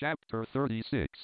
Chapter 36.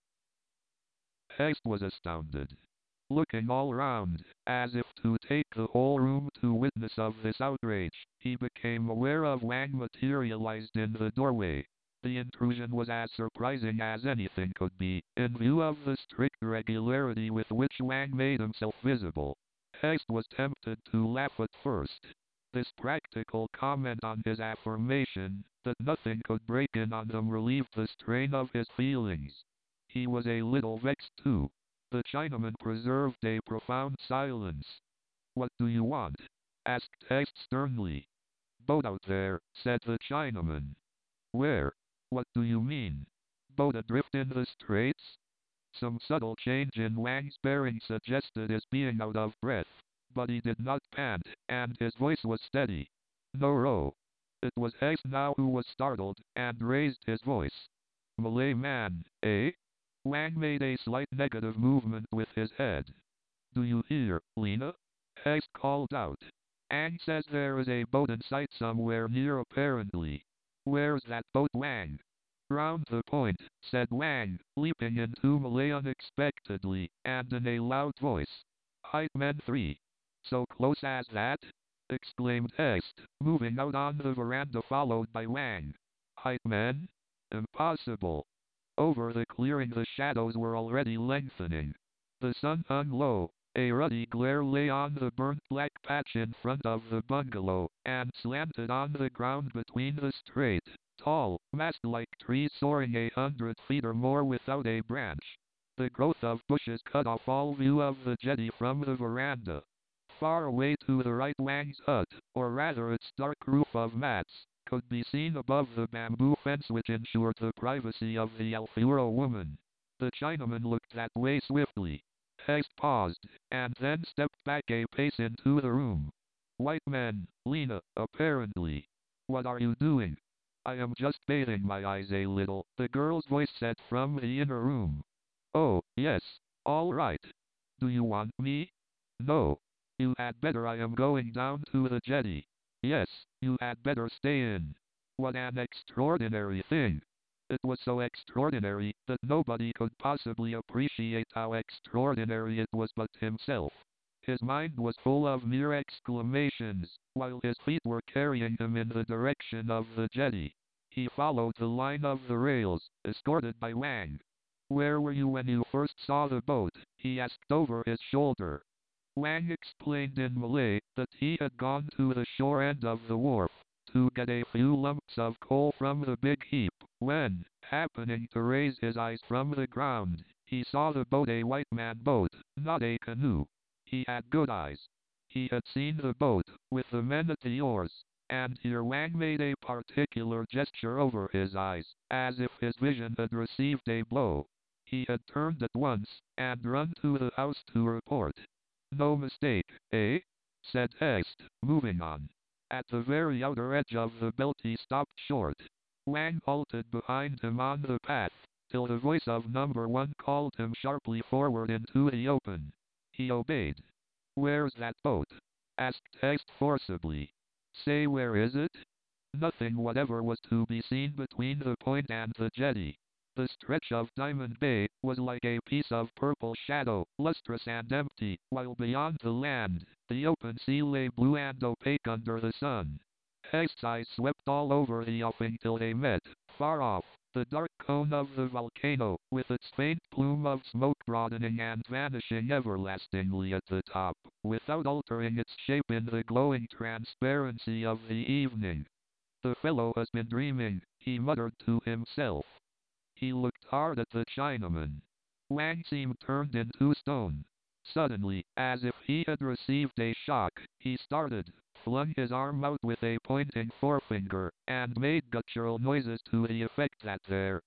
Heist was astounded. Looking all round, as if to take the whole room to witness of this outrage, he became aware of Wang materialized in the doorway. The intrusion was as surprising as anything could be, in view of the strict regularity with which Wang made himself visible. Heist was tempted to laugh at first. This practical comment on his affirmation that nothing could break in on him relieved the strain of his feelings. He was a little vexed too. The Chinaman preserved a profound silence. "What do you want?" asked Heist sternly. "Boat out there," said the Chinaman. "Where? What do you mean? Boat adrift in the straits?" Some subtle change in Wang's bearing suggested his being out of breath, but he did not pant, and his voice was steady. "No row." It was Heist now who was startled, and raised his voice. "Malay man, eh?" Wang made a slight negative movement with his head. "Do you hear, Lena?" Heist called out. "Ang says there is a boat in sight somewhere near apparently." "Where's that boat, Wang?" "Round the point," said Wang, leaping into Malay unexpectedly, and in a loud voice. "Hype men 3. So close as that?" exclaimed Heist, moving out on the veranda followed by Wang. "Hype men? Impossible." Over the clearing the shadows were already lengthening. The sun hung low. A ruddy glare lay on the burnt black patch in front of the bungalow, and slanted on the ground between the straight, tall, mast-like trees soaring 100 feet or more without a branch. The growth of bushes cut off all view of the jetty from the veranda. Far away to the right Wang's hut, or rather its dark roof of mats, could be seen above the bamboo fence which ensured the privacy of the Alfuro woman. The Chinaman looked that way swiftly. Heist paused, and then stepped back a pace into the room. "White man, Lena, apparently. What are you doing?" "I am just bathing my eyes a little," the girl's voice said from the inner room. "Oh, yes, all right. Do you want me?" "No. You had better. I am going down to the jetty." "Yes, you had better stay in." What an extraordinary thing. It was so extraordinary that nobody could possibly appreciate how extraordinary it was but himself. His mind was full of mere exclamations, while his feet were carrying him in the direction of the jetty. He followed the line of the rails, escorted by Wang. "Where were you when you first saw the boat?" he asked over his shoulder. Wang explained in Malay that he had gone to the shore end of the wharf to get a few lumps of coal from the big heap, when, happening to raise his eyes from the ground, he saw the boat, a white man boat, not a canoe. He had good eyes. He had seen the boat, with the men at the oars, and here Wang made a particular gesture over his eyes, as if his vision had received a blow. He had turned at once, and run to the house to report. "No mistake, eh?" said Heist, moving on. At the very outer edge of the belt he stopped short. Wang halted behind him on the path, till the voice of number 1 called him sharply forward into the open. He obeyed. "Where's that boat?" asked Heist forcibly. "Say, where is it?" Nothing whatever was to be seen between the point and the jetty. The stretch of Diamond Bay was like a piece of purple shadow, lustrous and empty, while beyond the land, the open sea lay blue and opaque under the sun. Heist's eyes swept all over the offing till they met, far off, the dark cone of the volcano, with its faint plume of smoke broadening and vanishing everlastingly at the top, without altering its shape in the glowing transparency of the evening. "The fellow has been dreaming," he muttered to himself. He looked hard at the Chinaman. Wang seemed turned into stone. Suddenly, as if he had received a shock, he started, flung his arm out with a pointing forefinger, and made guttural noises to the effect that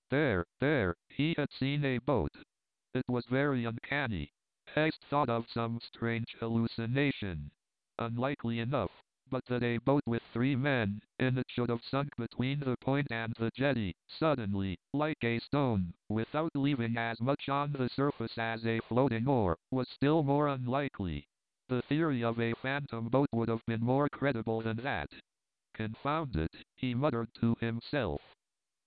there, he had seen a boat. It was very uncanny. Heist thought of some strange hallucination. Unlikely enough, but that a boat with 3 men in it should have sunk between the point and the jetty, suddenly, like a stone, without leaving as much on the surface as a floating oar, was still more unlikely. The theory of a phantom boat would have been more credible than that. "Confound it," he muttered to himself.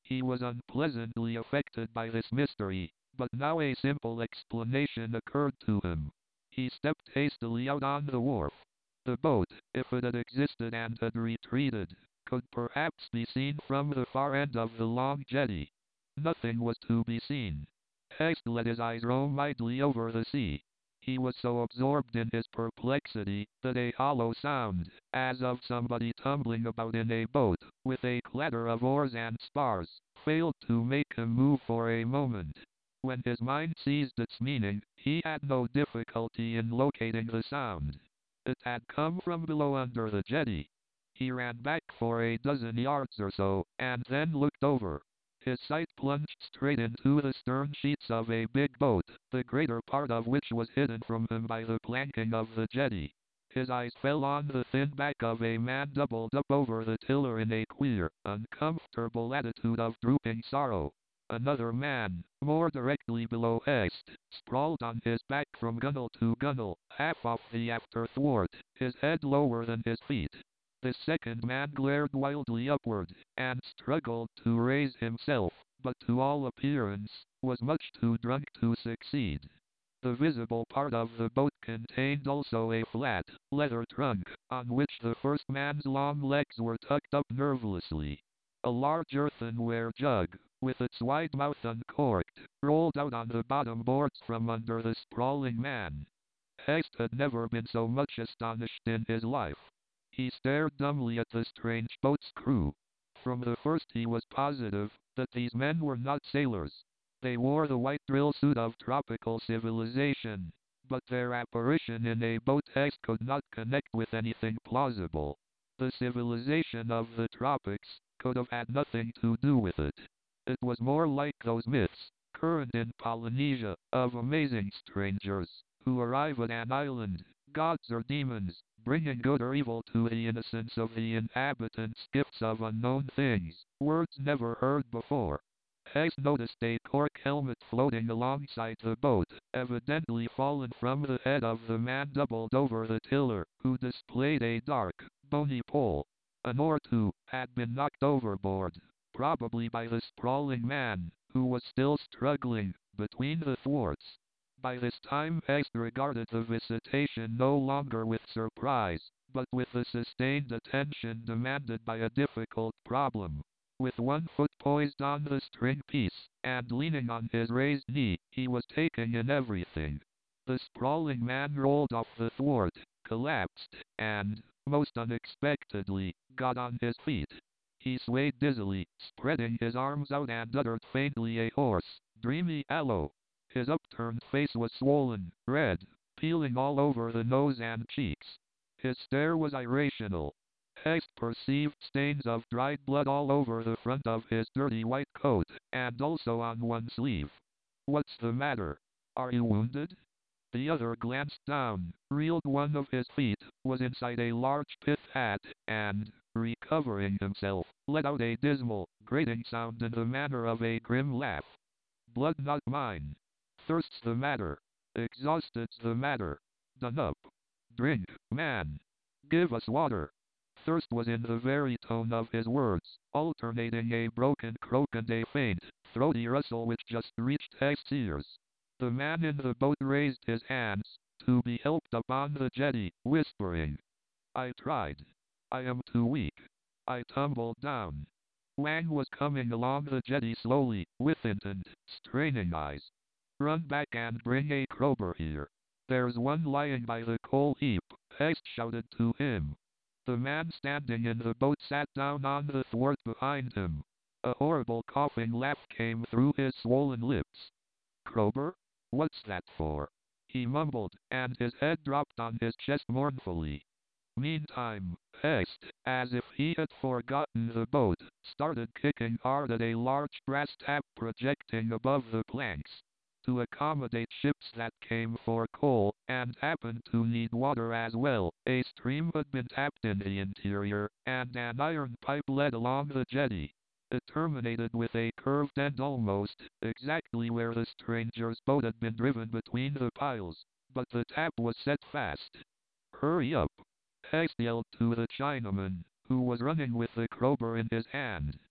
He was unpleasantly affected by this mystery, but now a simple explanation occurred to him. He stepped hastily out on the wharf. The boat, if it had existed and had retreated, could perhaps be seen from the far end of the long jetty. Nothing was to be seen. Heist let his eyes roam idly over the sea. He was so absorbed in his perplexity that a hollow sound, as of somebody tumbling about in a boat, with a clatter of oars and spars, failed to make him move for a moment. When his mind seized its meaning, he had no difficulty in locating the sound. It had come from below under the jetty. He ran back for a dozen yards or so, and then looked over. His sight plunged straight into the stern sheets of a big boat, the greater part of which was hidden from him by the planking of the jetty. His eyes fell on the thin back of a man doubled up over the tiller in a queer, uncomfortable attitude of drooping sorrow. Another man, more directly below Heist, sprawled on his back from gunwale to gunwale, half off the after thwart, his head lower than his feet. The second man glared wildly upward, and struggled to raise himself, but to all appearance, was much too drunk to succeed. The visible part of the boat contained also a flat, leather trunk, on which the first man's long legs were tucked up nervously. A large earthenware jug, with its wide mouth uncorked, rolled out on the bottom boards from under the sprawling man. Heist had never been so much astonished in his life. He stared dumbly at the strange boat's crew. From the first he was positive that these men were not sailors. They wore the white drill suit of tropical civilization, but their apparition in a boat Heist could not connect with anything plausible. The civilization of the tropics could have had nothing to do with it. It was more like those myths, current in Polynesia, of amazing strangers, who arrive at an island, gods or demons, bringing good or evil to the innocence of the inhabitants gifts of unknown things, words never heard before. Hayes noticed a cork helmet floating alongside the boat, evidently fallen from the head of the man doubled over the tiller, who displayed a dark, bony pole. An oar, too, had been knocked overboard, probably by the sprawling man, who was still struggling between the thwarts. By this time Hayes regarded the visitation no longer with surprise, but with the sustained attention demanded by a difficult problem. With one foot poised on the string piece, and leaning on his raised knee, he was taking in everything. The sprawling man rolled off the thwart, collapsed, and, most unexpectedly, got on his feet. He swayed dizzily, spreading his arms out and uttered faintly a hoarse, dreamy hello. His upturned face was swollen, red, peeling all over the nose and cheeks. His stare was irrational. Hayes perceived stains of dried blood all over the front of his dirty white coat, and also on one sleeve. "What's the matter? Are you wounded?" The other glanced down, reeled one of his feet, was inside a large pith hat, and, recovering himself, let out a dismal, grating sound in the manner of a grim laugh. "Blood not mine. Thirst's the matter. Exhausted's the matter. Done up. Drink, man. Give us water." Thirst was in the very tone of his words, alternating a broken croak and a faint, throaty rustle which just reached Haig's ears. The man in the boat raised his hands, to be helped up on the jetty, whispering, "I tried. I am too weak. I tumbled down." Wang was coming along the jetty slowly, with intent, straining eyes. "Run back and bring a crowbar here. There's one lying by the coal heap," Haste shouted to him. The man standing in the boat sat down on the thwart behind him. A horrible coughing laugh came through his swollen lips. "Crowbar? What's that for?" he mumbled, and his head dropped on his chest mournfully. Meantime, Haste, as if he had forgotten the boat, started kicking hard at a large brass tap projecting above the planks. To accommodate ships that came for coal, and happened to need water as well, a stream had been tapped in the interior, and an iron pipe led along the jetty. It terminated with a curved end almost exactly where the stranger's boat had been driven between the piles, but the tap was set fast. "Hurry up!" Hayes yelled to the Chinaman, who was running with the crowbar in his hand.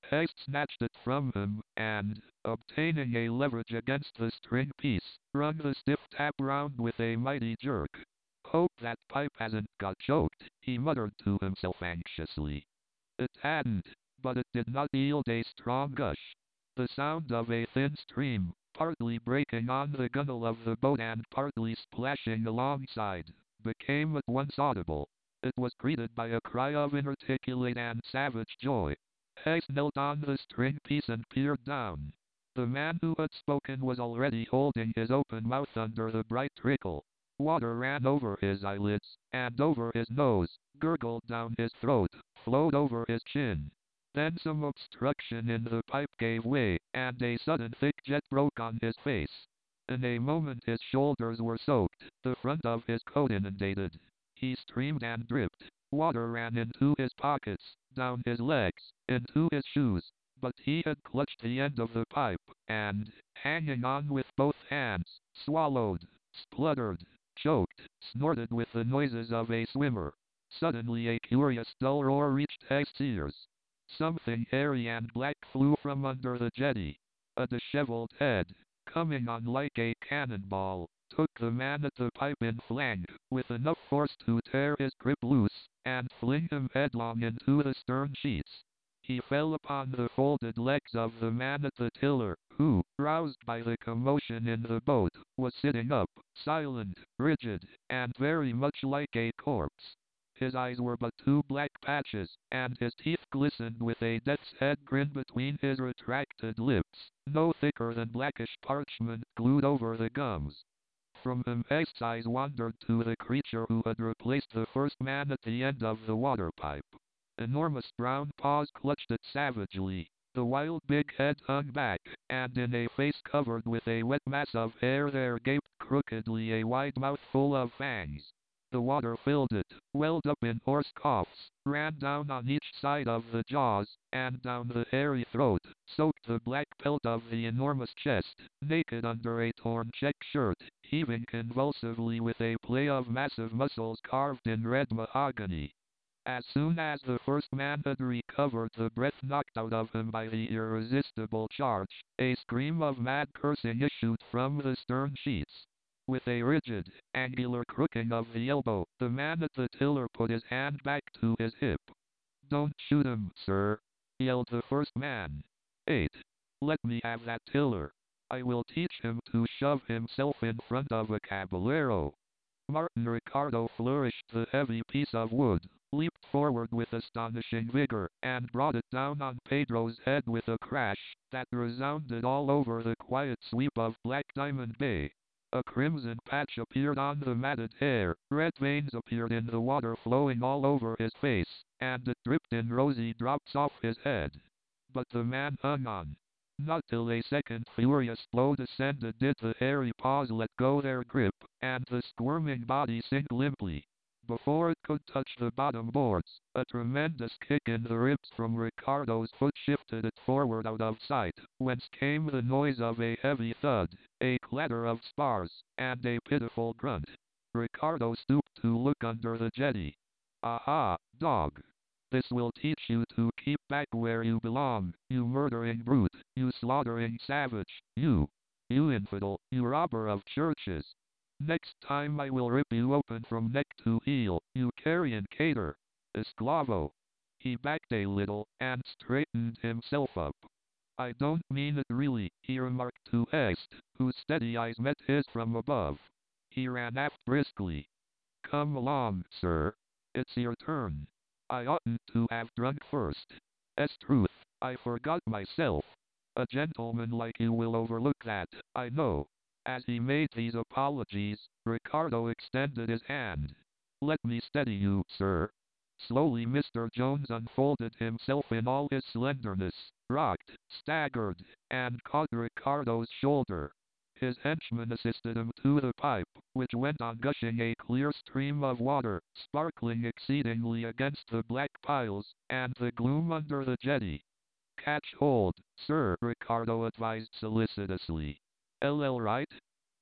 Hest snatched it from him, and, obtaining a leverage against the string piece, wrung the stiff tap round with a mighty jerk. Hope that pipe hasn't got choked, he muttered to himself anxiously. It hadn't, but it did not yield a strong gush. The sound of a thin stream, partly breaking on the gunwale of the boat and partly splashing alongside, became at once audible. It was greeted by a cry of inarticulate and savage joy. Hest knelt on the string piece and peered down. The man who had spoken was already holding his open mouth under the bright trickle. Water ran over his eyelids, and over his nose, gurgled down his throat, flowed over his chin. Then some obstruction in the pipe gave way, and a sudden thick jet broke on his face. In a moment his shoulders were soaked, the front of his coat inundated. He streamed and dripped. Water ran into his pockets, down his legs, into his shoes, but he had clutched the end of the pipe, and, hanging on with both hands, swallowed, spluttered, choked, snorted with the noises of a swimmer. Suddenly a curious dull roar reached Hest's ears. Something hairy and black flew from under the jetty. A disheveled head, coming on like a cannonball, took the man at the pipe in flank, with enough force to tear his grip loose, and fling him headlong into the stern sheets. He fell upon the folded legs of the man at the tiller, who, roused by the commotion in the boat, was sitting up, silent, rigid, and very much like a corpse. His eyes were but two black patches, and his teeth glistened with a death's head grin between his retracted lips, no thicker than blackish parchment glued over the gums. From him Hest's eyes wandered to the creature who had replaced the first man at the end of the water pipe. Enormous brown paws clutched it savagely. The wild big head hung back, and in a face covered with a wet mass of hair there gaped crookedly a wide mouth full of fangs. The water filled it, welled up in hoarse coughs, ran down on each side of the jaws, and down the hairy throat, soaked the black pelt of the enormous chest, naked under a torn check shirt, heaving convulsively with a play of massive muscles carved in red mahogany. As soon as the first man had recovered the breath knocked out of him by the irresistible charge, a scream of mad cursing issued from the stern sheets. With a rigid, angular crooking of the elbow, the man at the tiller put his hand back to his hip. "Don't shoot him, sir," yelled the first man. "Wait. Let me have that tiller. I will teach him to shove himself in front of a caballero." Martin Ricardo flourished the heavy piece of wood, leaped forward with astonishing vigor, and brought it down on Pedro's head with a crash that resounded all over the quiet sweep of Black Diamond Bay. A crimson patch appeared on the matted hair, red veins appeared in the water flowing all over his face, and it dripped in rosy drops off his head. But the man hung on. Not till a second furious blow descended did the hairy paws let go their grip, and the squirming body sink limply. Before it could touch the bottom boards, a tremendous kick in the ribs from Ricardo's foot shifted it forward out of sight, whence came the noise of a heavy thud, a clatter of spars, and a pitiful grunt. Ricardo stooped to look under the jetty. "Aha, dog! This will teach you to keep back where you belong, you murdering brute, you slaughtering savage, you infidel, you robber of churches. Next time I will rip you open from neck to heel, you carrion cater. Esclavo." He backed a little, and straightened himself up. "I don't mean it really," he remarked to Hest, whose steady eyes met his from above. He ran aft briskly. "Come along, sir. It's your turn. I oughtn't to have drunk first. 'S truth, I forgot myself. A gentleman like you will overlook that, I know." As he made these apologies, Ricardo extended his hand. "Let me steady you, sir." Slowly Mr. Jones unfolded himself in all his slenderness, rocked, staggered, and caught Ricardo's shoulder. His henchman assisted him to the pipe, which went on gushing a clear stream of water, sparkling exceedingly against the black piles, and the gloom under the jetty. "Catch hold, sir," Ricardo advised solicitously. "LL right?"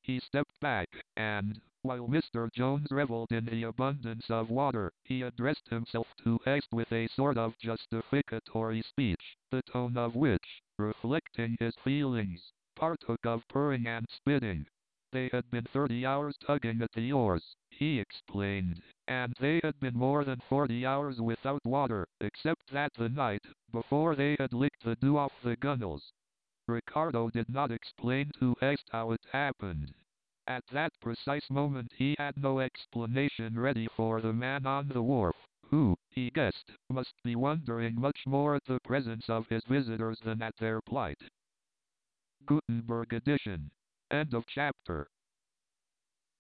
He stepped back, and, while Mr. Jones reveled in the abundance of water, he addressed himself to Est with a sort of justificatory speech, the tone of which, reflecting his feelings, partook of purring and spitting. They had been 30 hours tugging at the oars, he explained, and they had been more than 40 hours without water, except that the night before they had licked the dew off the gunwales. Ricardo did not explain to Est how it happened. At that precise moment he had no explanation ready for the man on the wharf, who, he guessed, must be wondering much more at the presence of his visitors than at their plight. Gutenberg edition. End of chapter.